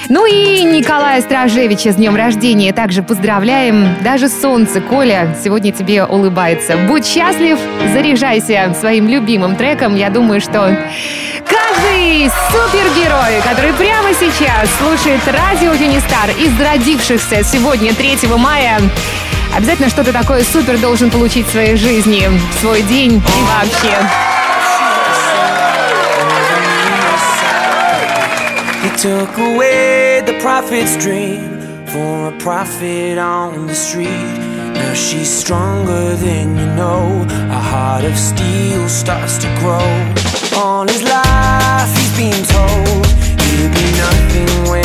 Ну и Николая Стражевича с днем рождения также поздравляем. Даже солнце, Коля, сегодня тебе улыбается. Будь счастлив, заряжайся своим любимым треком. Я думаю, что каждый супергерой, который прямо сейчас слушает радио Юнистар из родившихся сегодня 3 мая, обязательно что-то такое супер должен получить в своей жизни, в свой день и вообще. He took away the prophet's dream for a prophet on the street. Now she's stronger than you know. A heart of steel starts to grow. All his life he's been told he'll be nothing when